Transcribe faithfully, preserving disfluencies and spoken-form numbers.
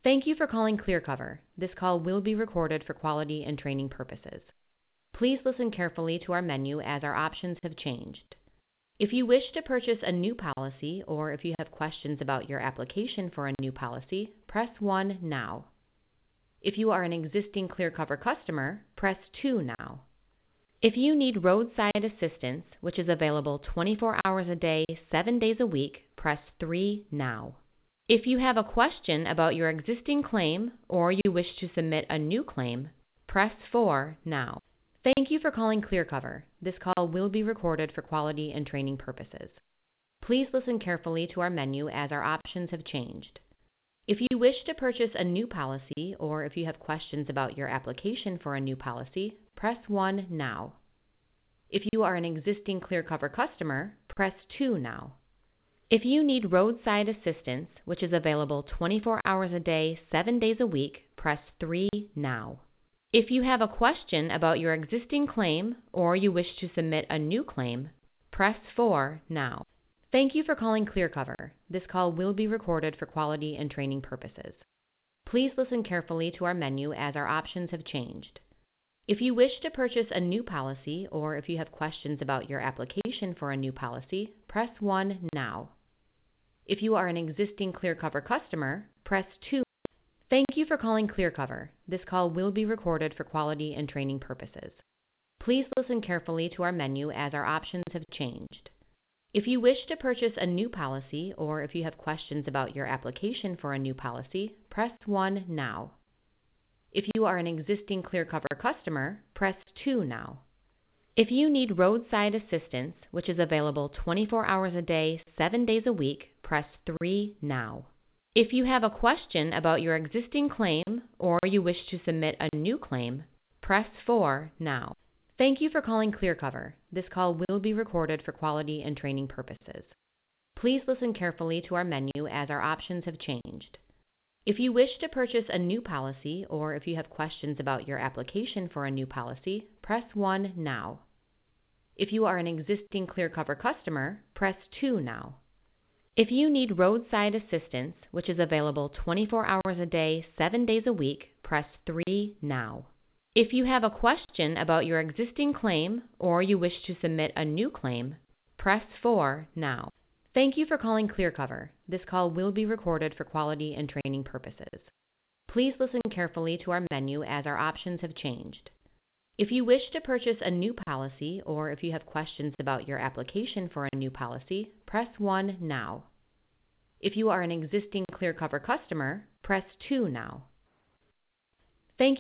Thank you for calling ClearCover. This call will be recorded for quality and training purposes. Please listen carefully to our menu as our options have changed. If you wish to purchase a new policy or if you have questions about your application for a new policy, press one now. If you are an existing ClearCover customer, press two now. If you need roadside assistance, which is available twenty-four hours a day, seven days a week, press three now. If you have a question about your existing claim or you wish to submit a new claim, press four now. Thank you for calling ClearCover. This call will be recorded for quality and training purposes. Please listen carefully to our menu as our options have changed. If you wish to purchase a new policy or if you have questions about your application for a new policy, press one now. If you are an existing ClearCover customer, press two now. If you need roadside assistance, which is available twenty-four hours a day, seven days a week, press three now. If you have a question about your existing claim or you wish to submit a new claim, press four now. Thank you for calling ClearCover. This call will be recorded for quality and training purposes. Please listen carefully to our menu as our options have changed. If you wish to purchase a new policy or if you have questions about your application for a new policy, press one now. If you are an existing ClearCover customer, press two. Thank you for calling ClearCover. This call will be recorded for quality and training purposes. Please listen carefully to our menu as our options have changed. If you wish to purchase a new policy or if you have questions about your application for a new policy, press one now. If you are an existing ClearCover customer, press two now. If you need roadside assistance, which is available twenty-four hours a day, seven days a week, press three now. If you have a question about your existing claim or you wish to submit a new claim, press four now. Thank you for calling ClearCover. This call will be recorded for quality and training purposes. Please listen carefully to our menu as our options have changed. If you wish to purchase a new policy or if you have questions about your application for a new policy, press one now. If you are an existing ClearCover customer, press two now. If you need roadside assistance, which is available twenty-four hours a day, seven days a week, press three now. If you have a question about your existing claim or you wish to submit a new claim, press four now. Thank you for calling ClearCover. This call will be recorded for quality and training purposes. Please listen carefully to our menu as our options have changed. If you wish to purchase a new policy or if you have questions about your application for a new policy, press one now. If you are an existing ClearCover customer, press two now.